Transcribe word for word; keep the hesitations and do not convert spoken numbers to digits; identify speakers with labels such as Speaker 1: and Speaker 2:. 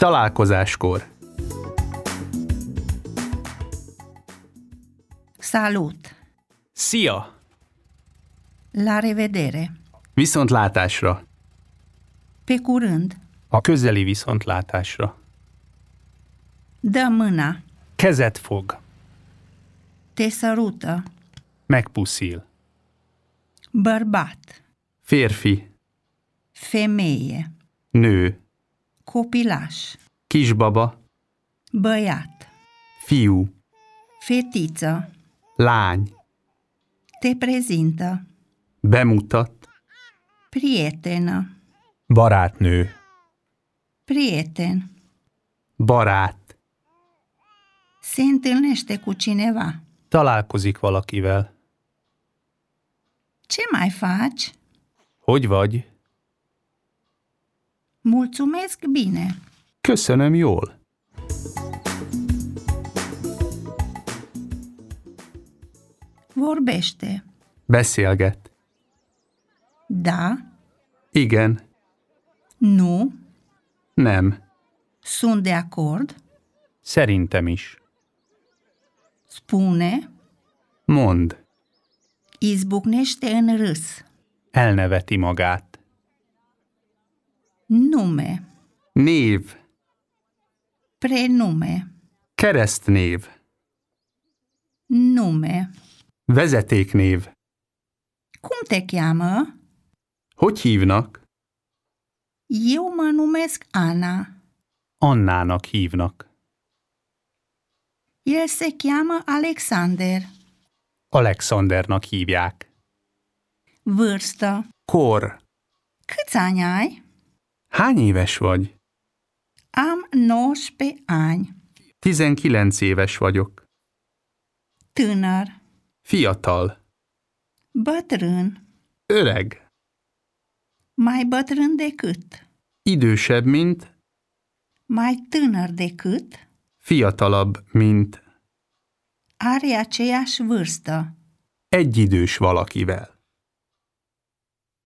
Speaker 1: Találkozáskor.
Speaker 2: Salut!
Speaker 1: Szia!
Speaker 2: La revedere!
Speaker 1: Viszontlátásra.
Speaker 2: Pe curând!
Speaker 1: A közeli viszontlátásra.
Speaker 2: Dă mâna!
Speaker 1: Kezet fog.
Speaker 2: Te sărută!
Speaker 1: Megpuszil.
Speaker 2: Bărbat!
Speaker 1: Férfi.
Speaker 2: Femeie!
Speaker 1: Nő.
Speaker 2: Copilaș!
Speaker 1: Kisbaba.
Speaker 2: Băiat!
Speaker 1: Fiú.
Speaker 2: Fetiță!
Speaker 1: Lány.
Speaker 2: Te prezintă!
Speaker 1: Bemutat.
Speaker 2: Prietenă!
Speaker 1: Barátnő.
Speaker 2: Prieten!
Speaker 1: Barát.
Speaker 2: Se întâlnește cu cineva.
Speaker 1: Találkozik valakivel.
Speaker 2: Ce mai faci?
Speaker 1: Hogy vagy?
Speaker 2: Mulțumesc bine!
Speaker 1: Köszönöm jól.
Speaker 2: Vorbește!
Speaker 1: Beszélget.
Speaker 2: Da?
Speaker 1: Igen.
Speaker 2: Nu?
Speaker 1: Nem.
Speaker 2: Sunt de acord?
Speaker 1: Szerintem is.
Speaker 2: Spune?
Speaker 1: Mond.
Speaker 2: Izbucnește în râs.
Speaker 1: Elneveti magát.
Speaker 2: Nume.
Speaker 1: Név.
Speaker 2: Prenume.
Speaker 1: Keresztnév.
Speaker 2: Nume.
Speaker 1: Vezetéknév.
Speaker 2: Cum te cheamă?
Speaker 1: Hogy hívnak?
Speaker 2: Eu mă numesc Ana.
Speaker 1: Annának hívnak.
Speaker 2: El se cheamă Alexander.
Speaker 1: Alexandernak hívják.
Speaker 2: Vârstă.
Speaker 1: Kor.
Speaker 2: Câți ani ai?
Speaker 1: Hány éves vagy?
Speaker 2: Am nouăsprezece ani.
Speaker 1: Tizenkilenc éves vagyok.
Speaker 2: Tânăr.
Speaker 1: Fiatal.
Speaker 2: Bătrân.
Speaker 1: Öreg.
Speaker 2: Mai bătrân decât.
Speaker 1: Idősebb, mint.
Speaker 2: Mai tânăr decât.
Speaker 1: Fiatalabb, mint.
Speaker 2: Are aceeași vârstă.
Speaker 1: Egyidős valakivel.